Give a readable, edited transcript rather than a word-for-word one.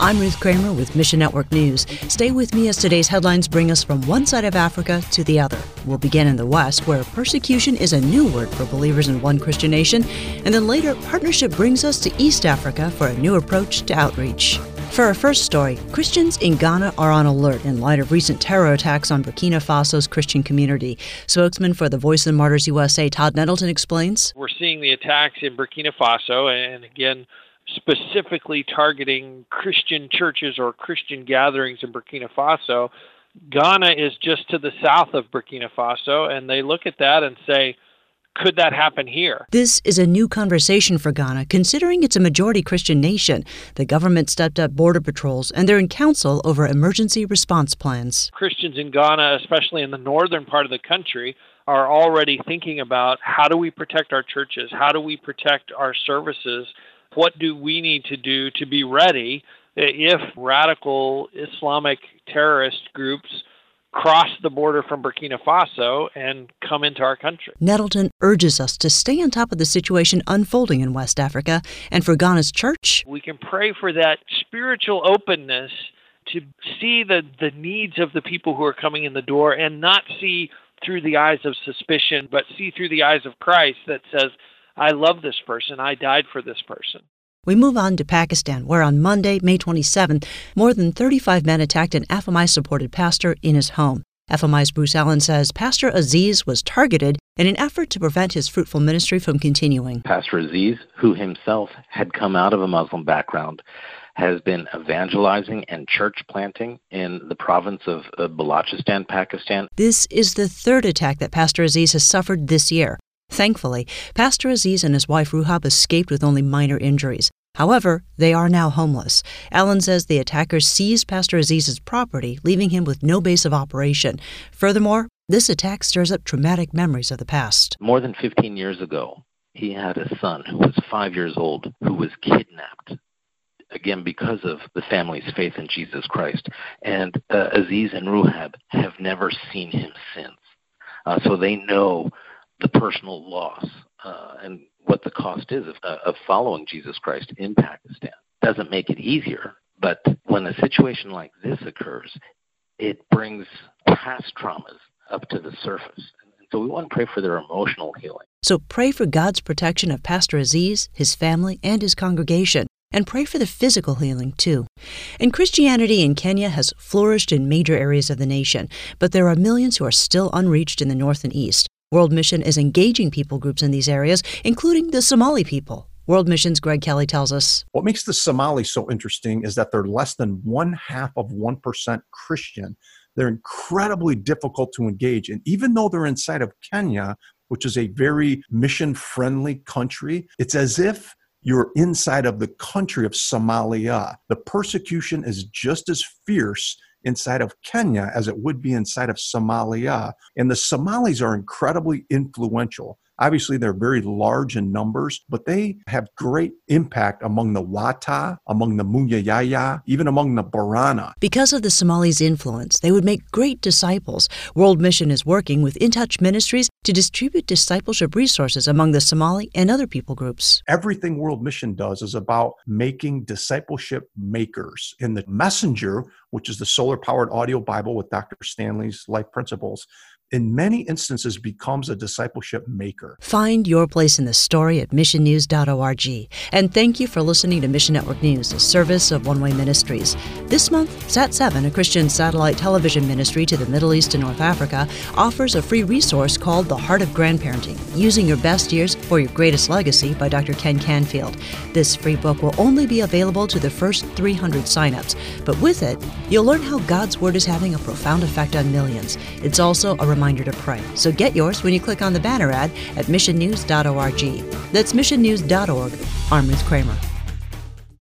I'm Ruth Kramer with Mission Network News. Stay with me as today's headlines bring us from one side of Africa to the other. We'll begin in the West, where persecution is a new word for believers in one Christian nation, and then later, partnership brings us to East Africa for a new approach to outreach. For our first story, Christians in Ghana are on alert in light of recent terror attacks on Burkina Faso's Christian community. Spokesman for the Voice of the Martyrs USA, Todd Nettleton, explains. We're seeing the attacks in Burkina Faso, and again, specifically targeting Christian churches or Christian gatherings in Burkina Faso. Ghana is just to the south of Burkina Faso, and they look at that and say, could that happen here? This is a new conversation for Ghana, considering it's a majority Christian nation. The government stepped up border patrols, and they're in council over emergency response plans. Christians in Ghana, especially in the northern part of the country, are already thinking about how do we protect our churches? How do we protect our services? What do we need to do to be ready if radical Islamic terrorist groups cross the border from Burkina Faso and come into our country? Nettleton urges us to stay on top of the situation unfolding in West Africa, and for Ghana's church, we can pray for that spiritual openness to see the needs of the people who are coming in the door and not see through the eyes of suspicion, but see through the eyes of Christ that says, I love this person, I died for this person. We move on to Pakistan, where on Monday, May 27th, more than 35 men attacked an FMI-supported pastor in his home. FMI's Bruce Allen says Pastor Aziz was targeted in an effort to prevent his fruitful ministry from continuing. Pastor Aziz, who himself had come out of a Muslim background, has been evangelizing and church planting in the province of Balochistan, Pakistan. This is the third attack that Pastor Aziz has suffered this year. Thankfully, Pastor Aziz and his wife Ruhab escaped with only minor injuries. However, they are now homeless. Allen says the attackers seized Pastor Aziz's property, leaving him with no base of operation. Furthermore, this attack stirs up traumatic memories of the past. More than 15 years ago, he had a son who was 5 years old who was kidnapped, again because of the family's faith in Jesus Christ. And Aziz and Ruhab have never seen him since. So they know the personal loss and what the cost is of following Jesus Christ in Pakistan. Doesn't make it easier, but when a situation like this occurs, it brings past traumas up to the surface. And so we want to pray for their emotional healing. So pray for God's protection of Pastor Aziz, his family, and his congregation. And pray for the physical healing, too. And Christianity in Kenya has flourished in major areas of the nation, but there are millions who are still unreached in the north and east. World Mission is engaging people groups in these areas, including the Somali people. World Mission's Greg Kelly tells us. What makes the Somalis so interesting is that they're less than 0.5% Christian. They're incredibly difficult to engage. And even though they're inside of Kenya, which is a very mission-friendly country, it's as if you're inside of the country of Somalia. The persecution is just as fierce inside of Kenya as it would be inside of Somalia. And the Somalis are incredibly influential. Obviously, they're very large in numbers, but they have great impact among the Wata, among the Munyayaya, even among the Borana. Because of the Somalis' influence, they would make great disciples. World Mission is working with In Touch Ministries to distribute discipleship resources among the Somali and other people groups. Everything World Mission does is about making discipleship makers. In the Messenger, which is the solar-powered audio Bible with Dr. Stanley's life principles, in many instances becomes a discipleship maker. Find your place in the story at missionnews.org. And thank you for listening to Mission Network News, a service of One Way Ministries. This month, Sat7, a Christian satellite television ministry to the Middle East and North Africa, offers a free resource called The Heart of Grandparenting, Using Your Best Years for Your Greatest Legacy by Dr. Ken Canfield. This free book will only be available to the first 300 signups, but with it, you'll learn how God's Word is having a profound effect on millions. It's also a reminder to pray. So get yours when you click on the banner ad at missionnews.org. That's missionnews.org. I'm Ruth Kramer.